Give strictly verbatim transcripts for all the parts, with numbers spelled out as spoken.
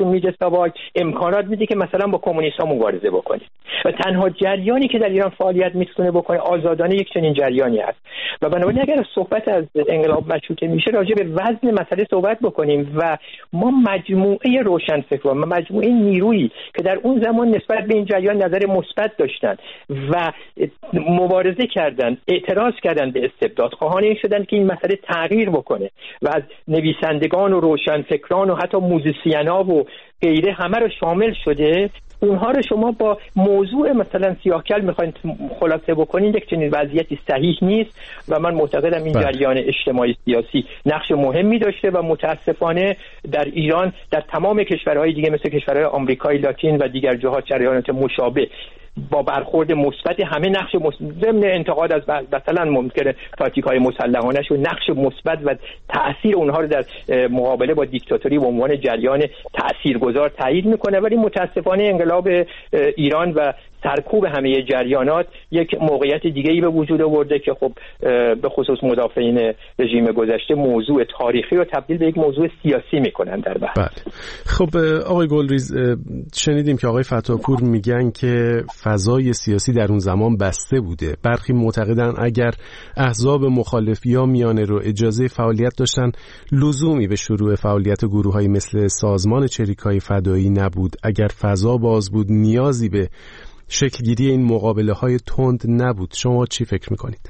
بهتون میده تا با امکانات میده که مثلا با کمونیست‌ها مبارزه بکنید و تنها جریانی که در ایران فعالیت میتونه بکنه آزادانه یک چنین جریانی است. و بنابراین اگر صحبت از انقلاب مشروطه میشه راجع به وزن مسئله صحبت بکنیم و ما مجموعه روشنفکران و مجموعه نیرویی که در اون زمان نسبت به این جریان نظر مثبت داشتن و مبارزه کردند، اعتراض کردند به استبداد، خواهان این شدند که این مسئله تغییر بکنه و از نویسندگان و روشنفکران و حتی موزیسین‌ها و غیره همه رو شامل شده. اونها رو شما با موضوع مثلا سیاه‌کل میخواین خلاصه بکنین، یک چنین وضعیتی صحیح نیست و من معتقدم این جریان اجتماعی سیاسی نقش مهمی داشته و متاسفانه در ایران در تمام کشورهای دیگه مثل کشورهای آمریکای لاتین و دیگر جاها جریانات مشابه با برخورد مثبت همه نقش ضمن انتقاد از مثلا ممکنه تاکتیک‌های مسلحانه‌ش و نقش مثبت و تأثیر اونها رو در مقابله با دیکتاتوری به عنوان جریان تاثیرگذار تایید میکنه، ولی متاسفانه انقلاب ایران و سرکوب همه جریانات یک موقعیت دیگه‌ای به وجود آورده که خب به خصوص مدافعین رژیم گذشته موضوع تاریخی رو تبدیل به یک موضوع سیاسی میکنن در بعد. بله. خب آقای گلریز، شنیدیم که آقای فتاحپور میگن که فضای سیاسی در اون زمان بسته بوده. برخی معتقدن اگر احزاب مخالف یا میانه رو اجازه فعالیت داشتن لزومی به شروع فعالیت گروه‌های مثل سازمان چریک‌های فدایی نبود. اگر فضا باز بود نیازی به شکلگیری این مقابله های تند نبود. شما چی فکر میکنید؟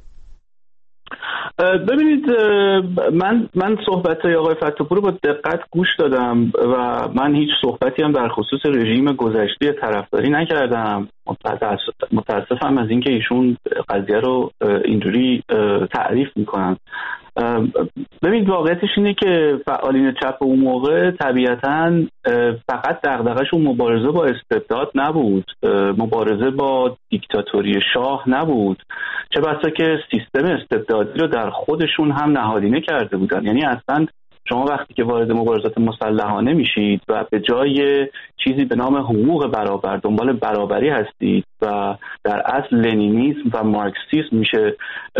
ببینید، من من صحبت‌های آقای فتاحپور رو با دقت گوش دادم و من هیچ صحبتی هم در خصوص رژیم گذشته طرفداری نکردم. متاسفم از اینکه ایشون قضیه رو اینجوری تعریف میکنن. ببینید، واقعیتش اینه که فعالین چپ اون موقع طبیعتاً فقط دغدغه‌شون مبارزه با استبداد نبود، مبارزه با دیکتاتوری شاه نبود، چه بسا که سیستم استبدادی رو در خودشون هم نهادینه کرده بودن. یعنی اصلا شما وقتی که وارد مبارزات مسلحانه میشید و به جای چیزی به نام حقوق برابر دنبال برابری هستید و در اصل لنینیسم و مارکسیسم میشه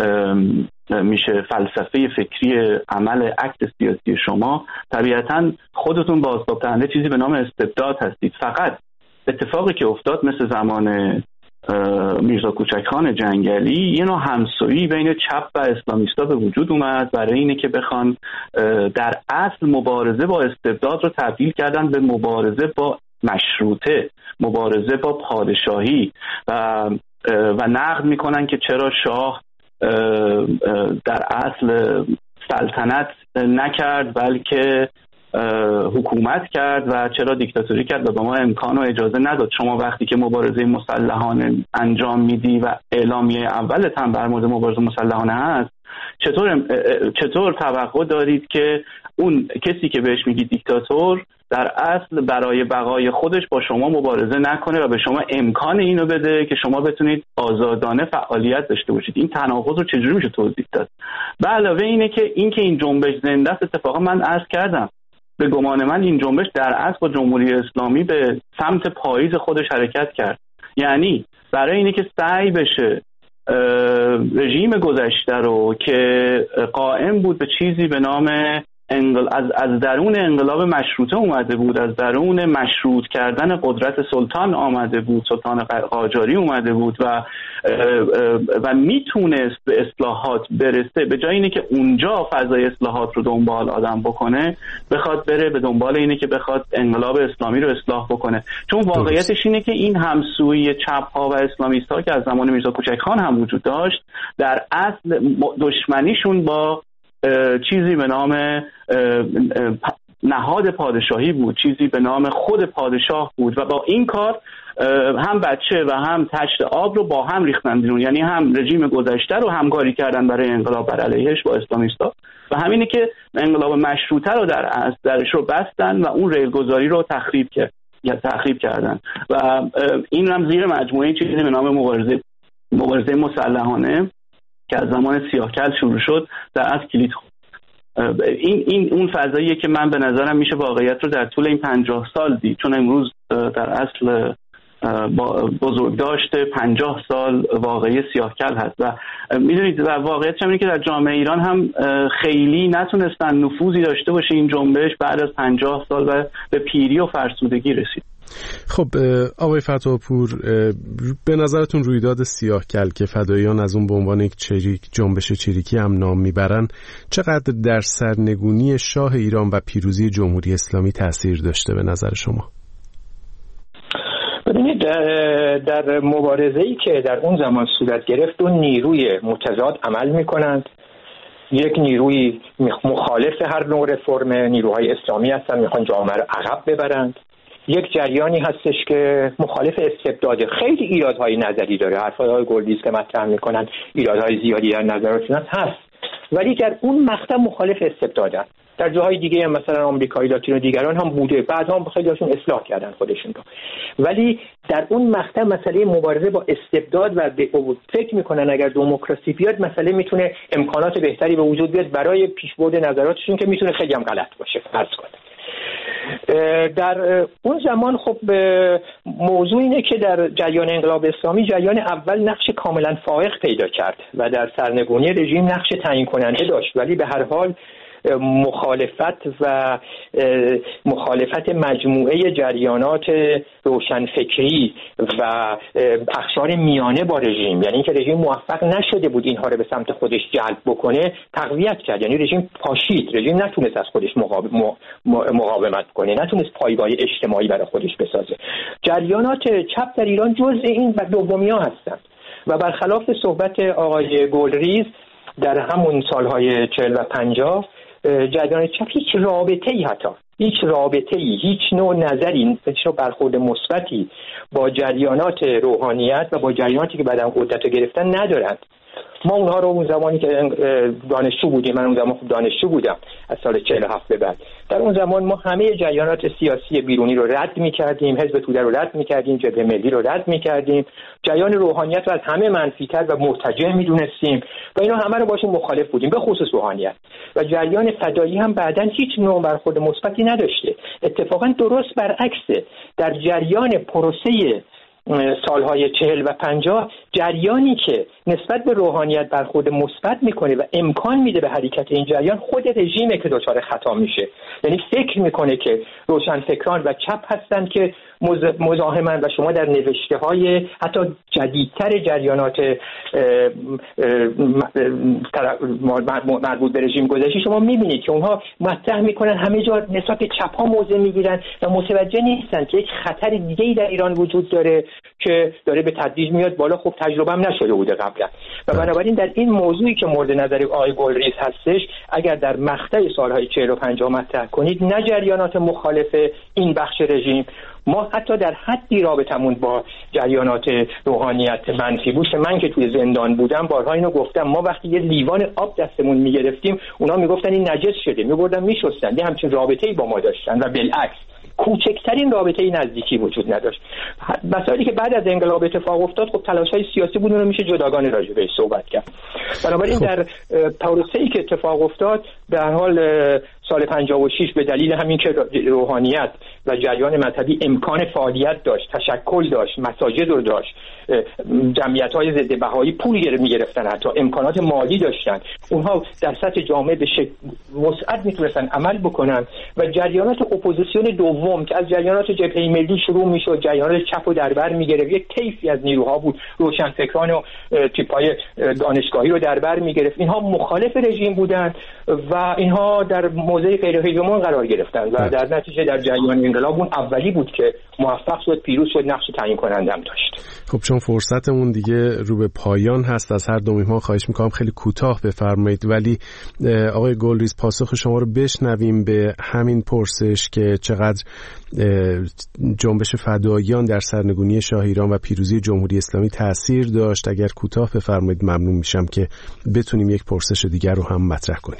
میشه فلسفه فکری عمل اکت سیاسی شما، طبیعتاً خودتون بازتاب دهنده چیزی به نام استبداد هستید. فقط اتفاقی که افتاد مثل زمان میرزا کوچکخان جنگلی، یه نوع همسویی بین چپ و اسلامیستا به وجود اومد برای اینه که بخوان در اصل مبارزه با استبداد رو تبدیل کردن به مبارزه با مشروطه، مبارزه با پادشاهی و و نقد میکنن که چرا شاه در اصل سلطنت نکرد بلکه حکومت کرد و چرا دیکتاتوری کرد و به ما امکان و اجازه نداد. شما وقتی که مبارزه مسلحانه انجام میدی و اعلامیه اولت هم بر مورد مبارزه مسلحانه هست، چطور چطور توقع دارید که اون کسی که بهش میگی دیکتاتور در اصل برای بقای خودش با شما مبارزه نکنه و به شما امکان اینو بده که شما بتونید آزادانه فعالیت داشته باشید؟ این تناقض رو چجوری میشه توضیح داد؟ به علاوه اینه که این که این جنبش زنده است، اتفاقا من عرض کردم به گمان من این جنبش در اصل با جمهوری اسلامی به سمت پاییز خودش حرکت کرد. یعنی برای اینه که سعی بشه رژیم گذشته رو که قائم بود به چیزی به نام انقل... از از درون انقلاب مشروطه اومده بود، از درون مشروط کردن قدرت سلطان آمده بود، سلطان قاجاری اومده بود و و میتونست به اصلاحات برسه، به جای اینه که اونجا فضای اصلاحات رو دنبال آدم بکنه بخواد بره به دنبال اینه که بخواد انقلاب اسلامی رو اصلاح بکنه. چون واقعیتش اینه که این همسویی چپ ها و اسلامیست ها که از زمان میرزا کوچکخان هم وجود داشت، در اصل دشمنیشون با چیزی به نام نهاد پادشاهی بود، چیزی به نام خود پادشاه بود و با این کار هم بچه و هم تشت آب رو با هم ریختن بیرون. یعنی هم رژیم گذشته رو همکاری کردن برای انقلاب بر علیهش با اسلامیستا و همینه که انقلاب مشروطه رو در اصل درش رو بستن و اون ریلگذاری رو تخریب کرد یا تخریب کردن و این هم زیر مجموعه چیزی به نام مبارزه مبارزه مسلحانه که از زمان سیاه‌کل شروع شد در اصل کلید خورد. این این اون فضاییه که من به نظرم میشه واقعیت رو در طول این پنجاه سال دید، چون امروز در اصل بزرگداشت پنجاه سال واقعی سیاهکل هست و میدونید و واقعیت اینه که در جامعه ایران هم خیلی نتونستن نفوذی داشته باشه این جنبش بعد از پنجاه سال و به پیری و فرسودگی رسید. خب آقای فتاحپور، به نظرتون رویداد سیاهکل که فداییان از اون به عنوان یک چریک جنبش چریکی هم نام میبرن چقدر در سرنگونی شاه ایران و پیروزی جمهوری اسلامی تأثیر داشته به نظر شما؟ ببینید در, در مبارزه‌ای که در اون زمان صورت گرفت اون نیروی متضاد عمل میکنند. یک نیروی مخالف هر نوع رفرم، نیروهای اسلامی هستن، میخوان جامعه رو عقب ببرند. یک جریانی هستش که مخالف استبداده. خیلی ایرادهای نظری داره، حرفای گلریز که مطرح میکنن ایرادهای زیادی در نظرشون هست، ولی در اون مقطع مخالف استبدادن. در جاهای دیگه هم مثلا آمریکایی لاتین و دیگران هم بوده، بعدا هم خیلیشون اصلاح کردن خودشون رو، ولی در اون مقطع مسئله مبارزه با استبداد و فکر میکنن اگر دموکراسی بیاد مسئله میتونه امکانات بهتری به وجود بیاد برای پیشبرد نظراتشون که میتونه خیلی هم غلط باشه فرض کنه. در اون زمان خب موضوع اینه که در جریان انقلاب اسلامی جریان اول نقش کاملا فائق پیدا کرد و در سرنگونی رژیم نقش تعیین کننده داشت، ولی به هر حال مخالفت و مخالفت مجموعه جریانات روشنفکری و اقشار میانه با رژیم، یعنی اینکه رژیم موفق نشده بود اینها رو به سمت خودش جلب بکنه، تقویت کرد. یعنی رژیم پاشید، رژیم نتونست از خودش مقاومت کنه، نتونست پایگاه اجتماعی برای خودش بسازه. جریانات چپ در ایران جزء این و دومیا هستند و برخلاف صحبت آقای گلریز در همون سالهای چهل و پنجاه جریان چپ هیچ رابطه‌ای حتی هیچ رابطه‌ای هیچ نوع نظری، هیچ نوع برخورد مثبتی با جریانات روحانیت و با جریاناتی که بعداً قدرت گرفتن ندارند. ما اونها رو اون زمانی که دانشجو بودیم، من اون زمان خوب دانشجو بودم از سال چهل و هفت به بعد، در اون زمان ما همه جریانات سیاسی بیرونی رو رد می‌کردیم، حزب توده رو رد می‌کردیم، جبهه ملی رو رد می‌کردیم، جریان روحانیت رو از همه منفی‌تر و مرتجع می‌دونستیم و اینا همه رو باشون مخالف بودیم، به خصوص روحانیت. و جریان فدایی هم بعداً هیچ نوع برخورد مثبتی نداشته. اتفاقاً درست برعکسه، در جریان پروسه سالهای چهل و پنجاه جریانی که نسبت به روحانیت برخورد مثبت میکنه و امکان میده به حرکت این جریان خود رژیمه که دچار خطا میشه. یعنی فکر میکنه که روشنفکران و چپ هستن که مزاحمن و شما در نوشته های حتی جدیدتر جریانات مربوط به رژیم گذشته شما میبینید که اونها مطرح میکنن همه جا نسبت به چپ ها موضع میگیرن و متوجه نیستن که یک خطر دیگه‌ای در ایران وجود داره که داره به تدریج میاد بالا. خب تجربه هم نشده بوده قبلا و بنابراین در این موضوعی که مورد نظر آقای گلریز هستش، اگر در مقطع سالهای چهل و پنجاه مطرح کنید، نه جریانات مخالف این بخش رژیم، ما حتی در حدی رابطمون با جریانات روحانیت منفی بود که من که توی زندان بودم بارها اینو گفتم، ما وقتی یه لیوان آب دستمون میگرفتیم اونا میگفتن این نجس شده، میبردن میشستن، یه همچین رابطه‌ای با ما داشتن و بالعکس کوچکترین رابطه‌ای نزدیکی وجود نداشت. مسائلی که بعد از انقلاب اتفاق افتاد خب تلاش‌های سیاسی بود، اون میشه جداگانه راجع بهش صحبت کرد. بنابراین در پروسه‌ای که اتفاق افتاد در حال سال پنجاه و شش به دلیل همین که روحانیت و جریان مذهبی امکان فعالیت داشت، تشکل داشت، مساجد رو داشت، جمعیت‌های ضد بهایی پول می‌گرفتن، حتی امکانات مالی داشتن، اونها در سطح جامعه به شکل وسعت میتونستن عمل بکنن و جریانات اپوزیسیون دوم که از جریانات جبهه ملی شروع میشد، جریانات چپ و دربر میگرفت، یک طیفی از نیروها بود، روشنفکران و تیپ‌های دانشگاهی رو دربر میگرفت، اینها مخالف رژیم بودند و اینها در موضع غیر هژمون قرار گرفتن و در نتیجه در جریان انقلاب اون اولی بود که موفق شد، پیروز شد، نقش تعیین کننده هم داشت. خب چون فرصتمون دیگه رو به پایان هست، از هر دو مهمان خواهش میکنم خیلی کوتاه بفرمایید، ولی آقای گلریز پاسخ شما رو بشنویم به همین پرسش که چقدر جنبش فداییان در سرنگونی شاه ایران و پیروزی جمهوری اسلامی تأثیر داشت. اگر کوتاه بفرمایید ممنون میشم که بتونیم یک پرسش دیگر رو هم مطرح کنیم.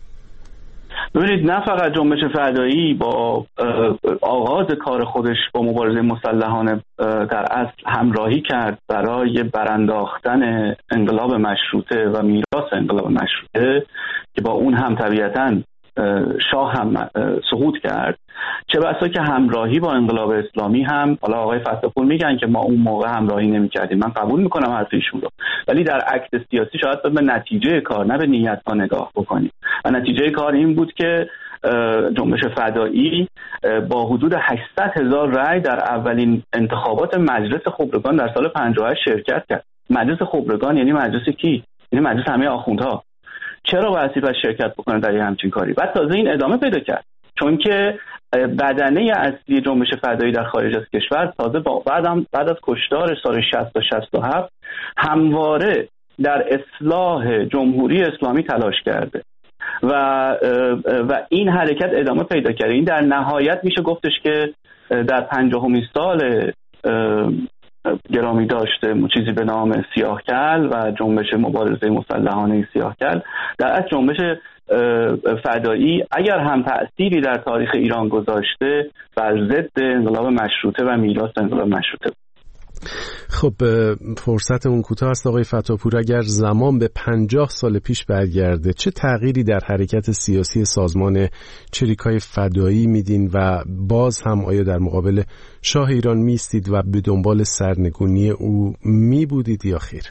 ببینید، نه فقط جنبش فدایی با آغاز کار خودش با مبارزه مسلحانه در اصل همراهی کرد برای برانداختن انقلاب مشروطه و میراث انقلاب مشروطه که با اون هم طبیعتاً شاه هم سقوط کرد، چه بسا که همراهی با انقلاب اسلامی هم، حالا آقای فتح‌پور میگن که ما اون موقع همراهی نمی‌کردیم، من قبول میکنم حرف ایشون رو، ولی در عکس سیاسی شاید به نتیجه کار نه به نیت ها نگاه بکنیم. و نتیجه کار این بود که جنبش فدایی با حدود هشتصد هزار رأی در اولین انتخابات مجلس خبرگان در سال پنجاه و هشت شرکت کرد. مجلس خبرگان یعنی مجلس کی؟ یعنی مجلس همه آخوندها. چرا باید پس شرکت بکنه در این همچین کاری؟ بعد تازه این ادامه پیدا کرد، چون که بدنه اصلی جنبش فدایی در خارج از کشور تازه با بعدم بعد از کشتار سال شصت تا شصت و هفت همواره در اصلاح جمهوری اسلامی تلاش کرده و و این حرکت ادامه پیدا کرده. این در نهایت میشه گفتش که در پنجاهمین سال گرامی داشته چیزی به نام سیاهکل و جنبش مبارزه مسلحانه سیاهکل، در اصل جنبش فدایی اگر هم تأثیری در تاریخ ایران گذاشته بر ضد انقلاب مشروطه و میراث انقلاب مشروطه. خب فرصتمون کوتاه است آقای فتح‌پور، اگر زمان به پنجاه سال پیش برگرده چه تغییری در حرکت سیاسی سازمان چریکای فدایی میدین و باز هم آیا در مقابل شاه ایران میستید و به دنبال سرنگونی او میبودید یا خیر؟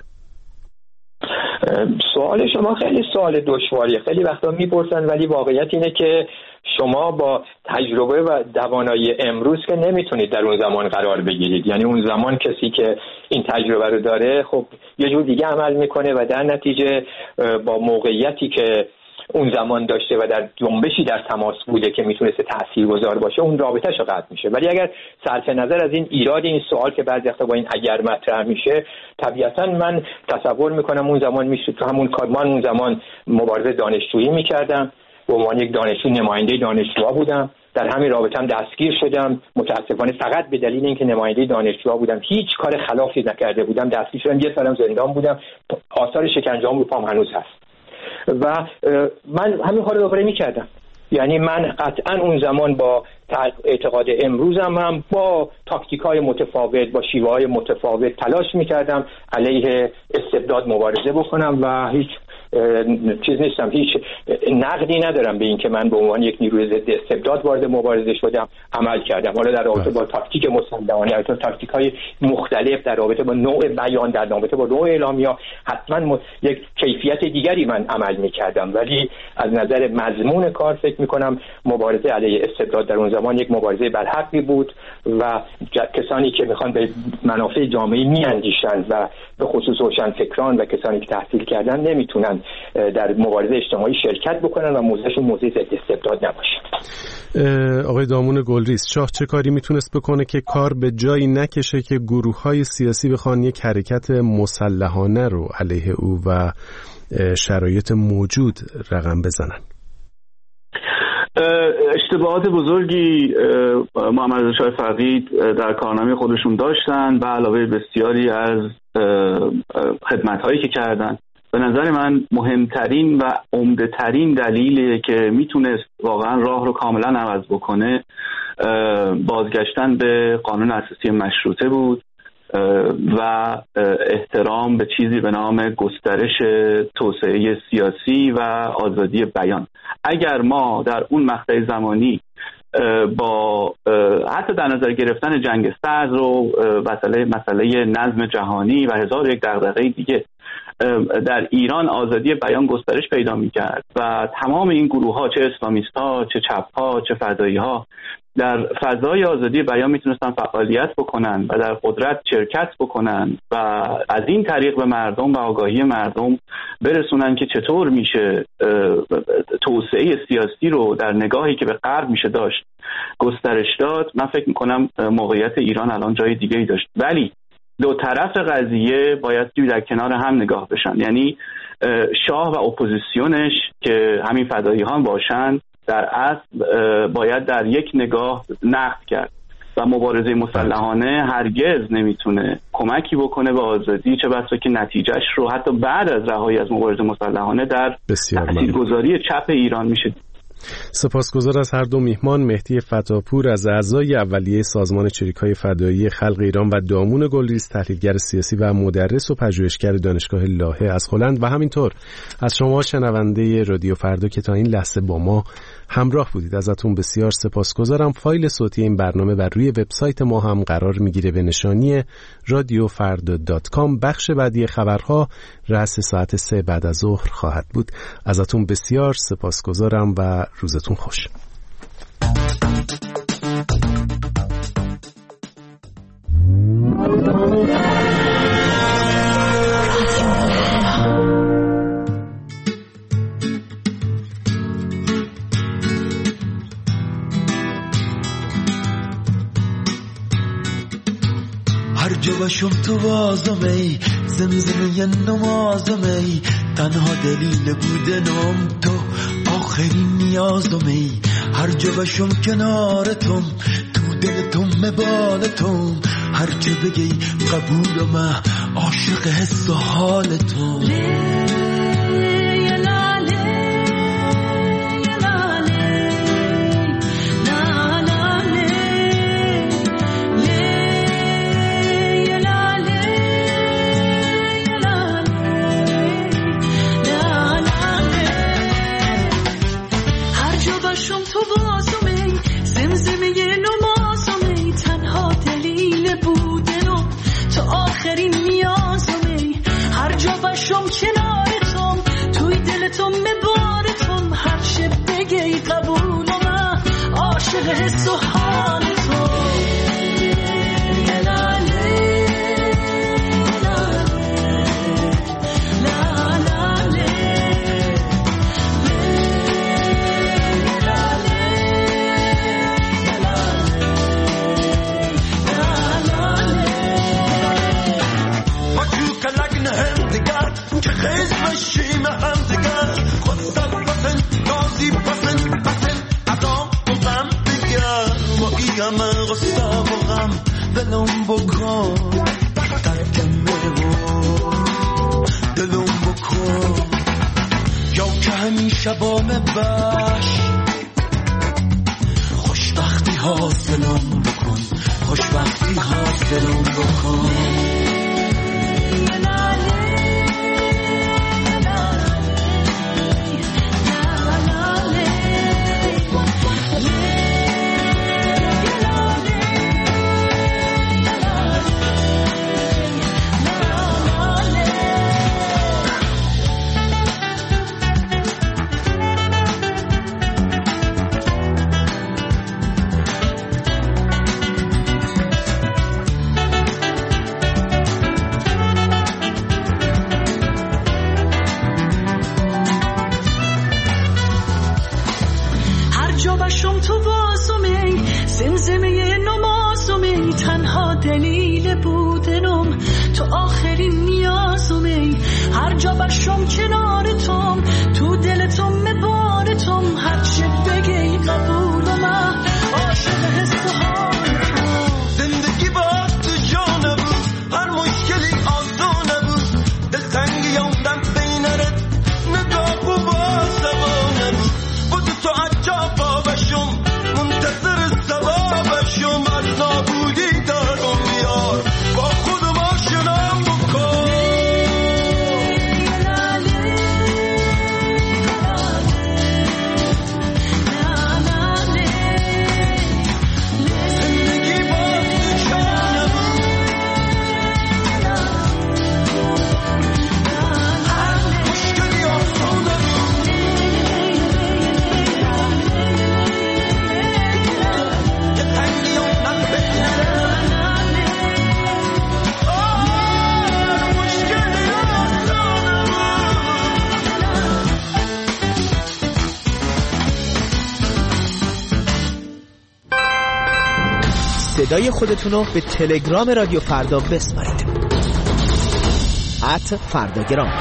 سوال شما خیلی سوال دشواریه، خیلی وقتا میپرسن ولی واقعیت اینه که شما با تجربه و توانایی امروز که نمیتونید در اون زمان قرار بگیرید. یعنی اون زمان کسی که این تجربه رو داره خب یه جور دیگه عمل میکنه و در نتیجه با موقعیتی که اون زمان داشته و در جنبشی در تماس بوده که میتونسته تاثیرگذار باشه اون رابطه‌اش قطع میشه. ولی اگر صرف نظر از این ایراد این سوال که بعضی وقتا با این اگر مطرح میشه، طبیعتا من تصور میکنم اون زمان میشه تو همون کار من اون زمان مبارزه دانشجویی میکردم، به عنوان یک دانشجو نماینده دانشجوها بودم، در همین رابطه هم دستگیر شدم. متاسفانه فقط به دلیل اینکه نماینده دانشجوها بودم، هیچ کار خلافی نکرده بودم، دستگیر شدم. یه سالم زندان بودم، آثار شکنجه‌ام رو پام هنوز هست و من همین کارو دوباره می‌کردم. یعنی من قطعا اون زمان با اعتقاد امروزم هم با تاکتیک‌های متفاوت، با شیوه‌های متفاوت تلاش می‌کردم علیه استبداد مبارزه بکنم و هیچ چیز نیستم، هیچ نقدی ندارم به این که من به عنوان یک نیروی ضد استبداد وارد مبارزه شدم، عمل کردم. حالا در رابطه با تاکتیک مسلحانه یا تاکتیک‌های مختلف در رابطه با نوع بیان، در رابطه با نوع اعلامیه، حتما یک کیفیت دیگری من عمل می‌کردم، ولی از نظر مضمون کار فکر می‌کنم مبارزه علیه استبداد در اون زمان یک مبارزه برحقی بود و کسانی که می‌خوان به منافع جامعه می‌اندیشند و به خصوص روشنفکران و کسانی که تحصیل کردن نمی‌تونن در مبارزه اجتماعی شرکت بکنن و موضعشون موضع ضد استبداد نباشه. آقای دامون گلریز، شاه چه کاری میتونست بکنه که کار به جایی نکشه که گروه‌های سیاسی بخوان یک حرکت مسلحانه رو علیه او و شرایط موجود رقم بزنن؟ اشتباهات بزرگی محمد رضا شاه فقید در کارنامه خودشون داشتن و علاوه بسیاری از خدمت‌هایی که کردن. به نظر من مهمترین و عمده‌ترین دلیلی که میتونست واقعا راه رو کاملا عوض بکنه بازگشتن به قانون اساسی مشروطه بود و احترام به چیزی به نام گسترش توسعه سیاسی و آزادی بیان. اگر ما در اون مقطع زمانی با حتی در نظر گرفتن جنگ سرد رو مسئله مسئله نظم جهانی و هزار یک دغدغه دیگه در ایران آزادی بیان گسترش پیدا می‌کرد و تمام این گروه‌ها، چه اسلامیست‌ها، چه چپ‌ها، چه فدایی‌ها، در فضای آزادی بیان میتونستن فعالیت بکنن و در قدرت شرکت بکنن و از این طریق به مردم و آگاهی مردم برسونن که چطور میشه توسعه سیاسی رو در نگاهی که به غرب میشه داشت گسترش داد. من فکر میکنم موقعیت ایران الان جای دیگه‌ای داشت، ولی دو طرف قضیه باید در کنار هم نگاه بشن. یعنی شاه و اپوزیسیونش که همین فدایی ها باشن در اصل باید در یک نگاه نقد کرد و مبارزه مسلحانه هرگز نمیتونه کمکی بکنه به آزادی، چه بسا که نتیجهش رو حتی بعد از رهایی از مبارزه مسلحانه در تاثیرگذاری چپ ایران میشه. سپاسگزار از هر دو میهمان، مهدی فتاپور از اعضای اولیه سازمان چریک‌های فدایی خلق ایران و دامون گلریز، تحلیلگر سیاسی و مدرس و پژوهشگر دانشگاه لاهه از هلند، و همینطور از شما شنونده رادیو فردا که تا این لحظه با ما همراه بودید. ازتون بسیار سپاسگزارم. فایل صوتی این برنامه بر روی وبسایت ما هم قرار میگیره به نشانی رادیو فردا دات کام. بخش بعدی خبرها رأس ساعت سه بعد از ظهر خواهد بود. ازتون بسیار سپاسگزارم و روزتون خوش. هر جا باشم تو وازم ای زمزمه نمازم ای تنها دلیل بودنم تو آخرین نیازم ای هر جا باشم کنارتم تو دلتم مبالتم هر چه بگی قبولم عاشق حس و حالتم حس و حال تو ما تو کلگن هم دیگر که خیز بشیم هم دیگر خودم بسن نازی بسن بسن ادام همه غصه و غم دلم بکن ترکم ببون دلم بکن یا که همیشه با مباش خوشبختی حاصلم بکن خوشبختی حاصلم بکن صدای خودتون رو به تلگرام رادیو فردا بسپارید. ات فرداگرام.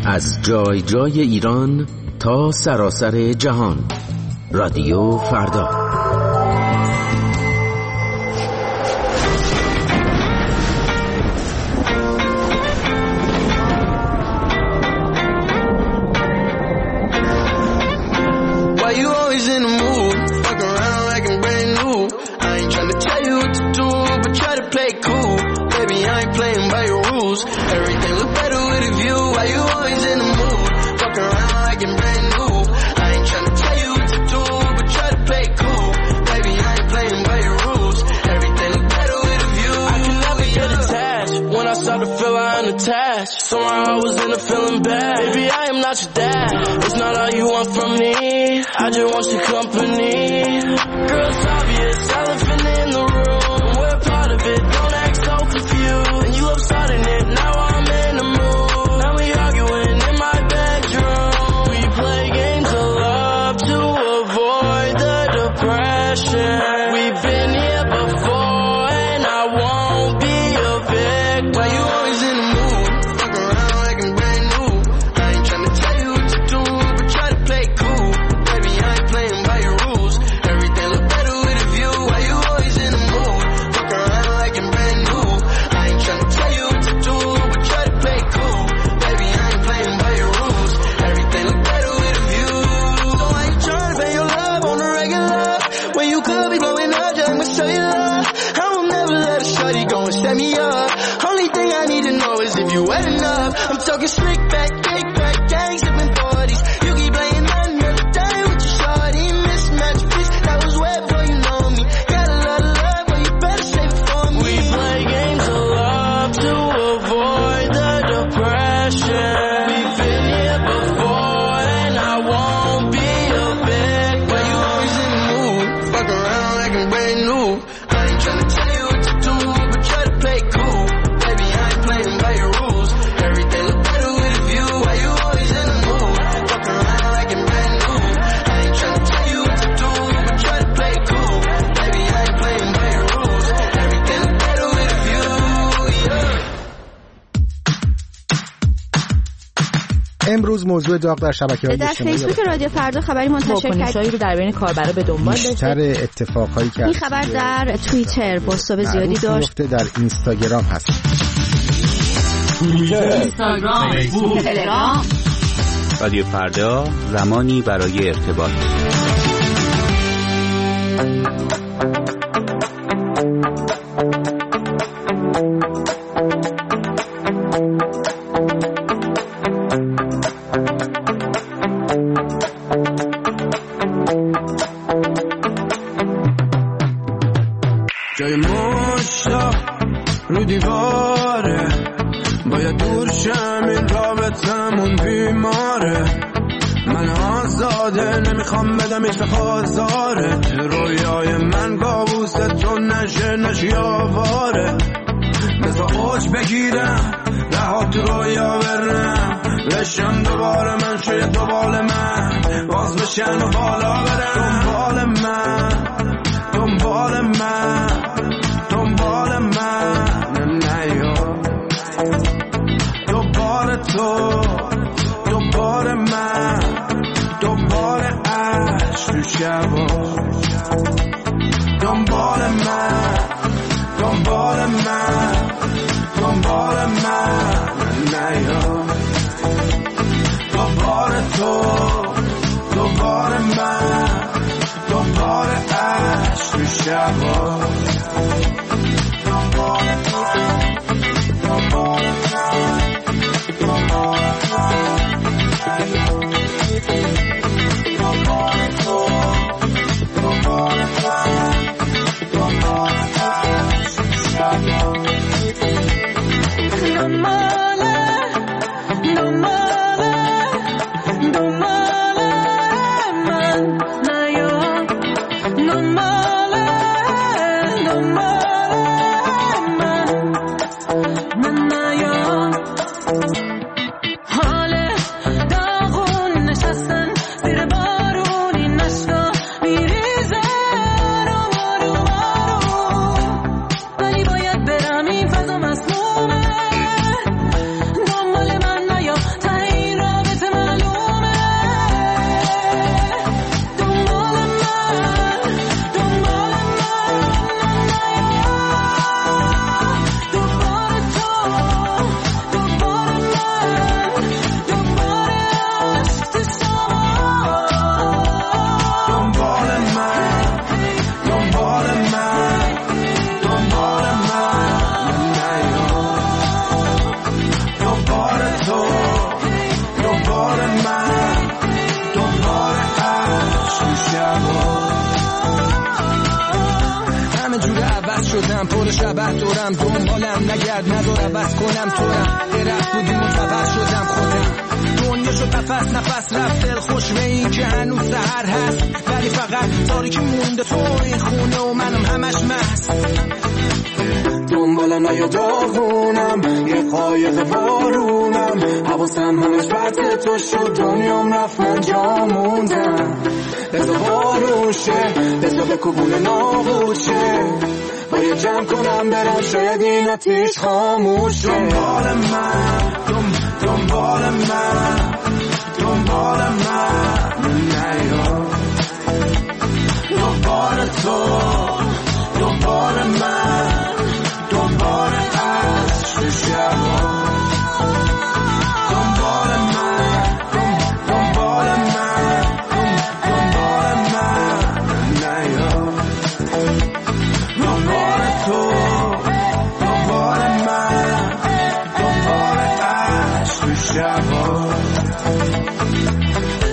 از جای جای ایران تا سراسر جهان. رادیو فردا. Somehow I was in a feeling bad. Baby, I am not your dad. It's not all you want from me. I just want your company. Girl, it's obvious, elephant in the room. We're part of it, don't act so confused. And you love starting it, now I'm in the mood. Now we arguing in my bedroom. We play games of love to avoid the depression. We've been here before and I won't be a victim. Why you always in the mood? I'm talking slick back, kick back, gang sipping forties. You keep playing another day with your shorty. Mismatch piece, that was way before you know me. Got a lot of love, but you better save it for me. We play games of love to avoid the depression. We've been here before and I won't be a big. Why you always in the mood? Fuck around like I'm brand new. I ain't tryna tell you what to do, but try to play cool. Baby, I ain't playing by your rules. Everything look better with a view. Why you always in the mood? Fuck around like I'm brand new. I ain't tryna tell you what to do, but try to play cool. Baby, I ain't playing by your rules. Everything look better with a view, yeah. امروز موضوع داغ در شبکه‌های اجتماعی در فیسبوک رادیو فردا خبری منتشر کرد رو در بین کاربرا به دنبال داشت. بیشتر اتفاقایی که این خبر در توییتر بازتاب زیادی داشت. در اینستاگرام هست. اینستاگرام، فیسبوک، تلگرام. رادیو فردا، زمانی برای ارتباط. جای مشتا رو دیواره، باید دور شم، این رابطمون بیماره. من آزاده نمیخوام بدم ایش بخوازاره. رویای من کابوس تو نشه نشی آواره. بذار اوج بگیرم رها تو رویا برم، بشم دوباره من شاید دوباره من باز بشن و بالا برم. دنبال من دنبال من دنبال من نیا، دوباره تو دوباره من دوباره عشق تو شبا. دنبال من دنبال من دنبال من نیا، دوباره تو دوباره من دوباره عشق تو شبا. دنبال من دنبال من دنبال No more دورم دنبالم نگرد نداره بس کنم تورم درخت بودی منتظر شدم خودم دنیا شد نفس نفس رفت دل خوش به این که هنوز سحر هست ولی فقط تاریکی مونده تو این خونه و منم همش مست دنبالم نیا داغونم یه قایق بارونم حواسم همش بطه تو شد دنیام رفت من جا موندم بزا باروشه بزا به کبون ناغوشه باید جمع کنم برم شاید این آتیش خاموشه دنبال من دنبال من دنبال من نیا دنبال تو دنبال من دنبال عشق شبا دنبال من دنبال من دنبال من نیا دنبال تو دنبال من دنبال عشق شبا